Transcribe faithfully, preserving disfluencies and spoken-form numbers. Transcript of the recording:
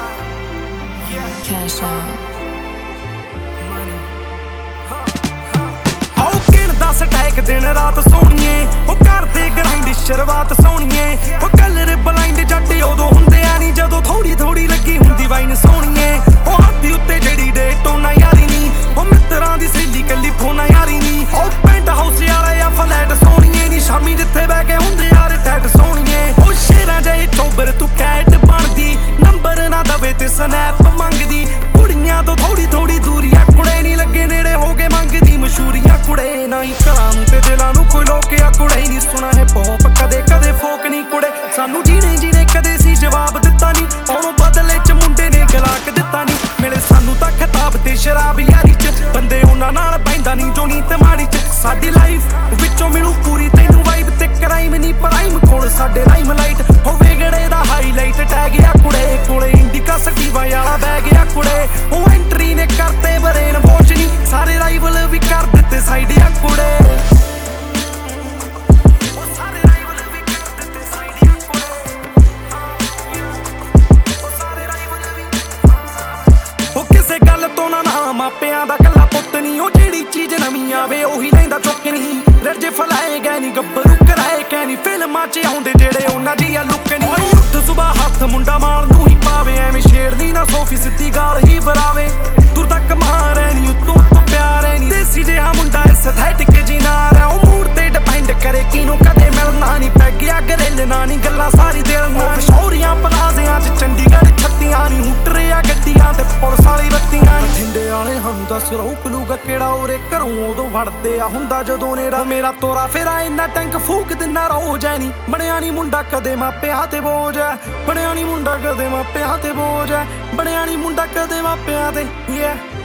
Cash out. Stack ਦਿਨ ਰਾਤ ਸੋਹਣੀਏ ਉਹ ਕਰਦੇ ਗਰਾਈਂਡ ਸ਼ੁਰੂਆਤ ਸੋਹਣੀਏ ਉਹ ਕਲਰ ਬਲਾਈਂਡ ਜੱਟ ਉਦੋਂ ਹੁੰਦੇ ਆ ਨੀ ਜਦੋਂ ਥੋੜੀ ਥੋੜੀ ਲੱਗੀ ਹੁੰਦੀ ਵਾਈਨ ਸੋਹਣੀਏ ਉਹ ਹੱਥੀ ਉੱਤੇ ਜਿਹੜੀ ਡੇਟ ਉਹ ਨਾ ਯਾਰੀ ਨੀ ਉਹ ਮਿੱਤਰਾਂ ਦੀ ਸਹੇਲੀ ਕੱਲੀ ਫੋਨਾ ਯਾਰੀ ਨੀ ਉਹ ਪੈਂਟ ਹਾਊਸ ਵਾਲਾ ਜਾਂ ਫਲੈਟ ਸੋਹਣੀਏ ਨੀ ਸ਼ਾਮੀ ਜਿੱਥੇ ਬਹਿ ਕੇ ਹੁੰਦੇ ਯਾਰ ਟੈਟ ਸੋਹਣੀਏ ਉਹ ਸ਼ੇਰਾਂ ਜਿਹੇ ਚੋਬਰ ਤੂੰ ਕੈਟ ਬਣਦੀ ਨੰਬਰ ਨਾ ਦਵੇ ਤੇ ਸਨੈਪ ਮੰਗਦੀ ਕੁੜੀਆਂ ਤੋਂ ਥੋੜੀ ਥੋੜੀ ਦੂਰੀਆਂ ਕੁੜੇ ਨੀ ਲੱਗੇ ਨੇੜੇ ਹੋ ਕੇ ਮੰਗਦੀ ਮਸ਼ਹੂਰੀਆਂ ਕੁੜੇ ਨਾ ਹੀ ਘਰਾਂ ਨੂੰ ਤੇ ਦਿਲਾਂ ਨੂੰ ਕੋਈ ਲੋਕਿਆ ਕੁੜੇ ਨਹੀਂ ਸੁਣਾ ਹੈ ਪੌਪ ਕਦੇ ਕਦੇ ਫੋਕ ਨਹੀਂ ਕੁੜੇ ਸਾਨੂੰ ਜੀਣੇ ਜੀਣੇ ਕਦੇ ਸੀ ਜਵਾਬ ਦਿੱਤਾ ਨਹੀਂ ਉਹਨੂੰ ਬਦਲੇ ਚ ਮੁੰਡੇ ਨੇ ਗਲਾਕ ਦਿੱਤਾ ਨਹੀਂ ਮਿਲੇ ਸਾਨੂੰ ਤਾਂ ਖਿਤਾਬ ਤੇ ਸ਼ਰਾਬ ਯਾਰੀ ਚ ਬੰਦੇ ਉਹਨਾਂ ਨਾਲ ਬੈਂਦਾ ਨਹੀਂ ਜੋ ਨੀ ਤੇ ਮਾੜੀ ਚ ਸਾਡੀ ਲਾਈਫ ਵਿੱਚੋਂ ਮਿਲੂ ਪੂਰੀ ਤੈਨੂੰ ਵਾਈਬ ਤੇ ਕਰਾਈਮ ਨਹੀਂ ਪ੍ਰਾਈਮ ਕੋਲ ਸਾਡੇ ਲਾਈਮ ਲਾਈਟ ਹੋਵੇ ਗੜੇ ਦਾ ਹਾਈਲਾਈਟ ਟੈਗ ਆ ਕੁੜੇ ਕੋਲੇ ਇੰਡੀਕਾ ਸਟੀਵਾ ਵਾਲਾ ਬੈਗ ਆ ਕੁੜੇ ਉਹ ਐਂਟਰੀ ਨੇ ਕਰਤੇ ਬਰੇਨ ਵਾਸ਼ ਨਹੀਂ ਸਾਰੇ ਰਾਈਵਲ ਵੀ ਕਰ ਦਿੱਤੇ ਸਾਈਡ ਆ ਕੁੜੇ ਮਾਪਿਆਂ ਦਾ ਕੱਲਾ ਪੁੱਤ ਨੀ ਉਹ ਜਿਹੜੀ ਚੀਜ਼ ਨਵੀਂ ਆਵੇ ਉਹੀ ਲੈਂਦਾ ਚੁੱਕ ਨੀ ਰਜੇ ਫਲਾਏ ਗਏ ਨੀ ਗੱਭਰੂ ਕਰਾਏ ਕੈ ਨੀ ਫਿਲਮਾਂ ਚ ਆਉਂਦੇ ਜਿਹੜੇ ਉਹਨਾਂ ਦੀ ਆ ਲੁੱਕ ਨੀ ਉੱਠ ਸੁਬਾ ਹੱਥ ਮੁੰਡਾ ਮਾਲ ਨੂੰ ਹੀ ਪਾਵੇ ਐਵੇਂ ਛੇੜਦੀ ਨਾ ਸੋਫੀ ਸਿੱਧੀ ਗਾਲ ਹੀ ਬਰਾਵੇ ਦੂਰ ਤੱਕ ਮਾਰੇ ਨੀ ਉੱਤੋਂ ਉੱਤੋਂ ਪਿਆਰੇ ਨੀ ਦੇਸੀ ਜਿਹਾ ਮੁੰਡਾ ਐਸਥੈਟਿਕ ਜੀ ਨਾਲ ਆ ਉਹ ਮੂਡ ਤੇ ਡਿਪੈਂਡ ਕਰੇ ਕਿਨੂੰ ਕਦੇ ਮਿਲਣਾ ਨੀ ਪੈ ਗਿਆ ਗਰੇਲ ਨਾ ਨੀ ਗੱਲਾਂ ਸਾਰੀ ਦਿਲ ਨਾਲ ਸ਼ੌਰੀਆਂ ਪਲਾਜ਼ਿਆਂ ਚ ਚੰਡੀਗੜ੍ਹ ਛੱਤੀਆਂ ਨੀ ਹੁਟਰਿਆ ਗੱਡੀਆਂ ਤੇ ਪੁਲਿਸ ਵਾਲੀ ਬੱਤੀਆਂ ਨੀ ਠਿੰਡੇ ਵਾਲੇ ਹਮ ਦੱਸ ਰੋਕ ਲੂਗਾ ਕਿਹੜਾ ਉਰੇ ਘਰੋਂ ਉਦੋਂ ਵੜਦੇ ਆ ਹੁੰਦਾ ਜਦੋਂ ਨੇਰਾ ਮੇਰਾ ਤੋਰਾ ਫੇਰਾ ਇੰਨਾ ਟੈਂਕ ਫੂਕ ਦਿੰਦਾ ਰੋਜ਼ ਐ ਨੀ ਬਣਿਆ ਨੀ ਮੁੰਡਾ ਕਦੇ ਮਾਪਿਆਂ ਤੇ ਬੋਝ ਐ ਬਣਿਆ ਨੀ ਮੁੰਡਾ ਕਦੇ ਮਾਪਿਆਂ ਤੇ ਬੋਝ ਐ ਬਣਿਆ ਨੀ ਮੁੰਡਾ ਕਦੇ ਮਾਪਿਆਂ ਤੇ yeah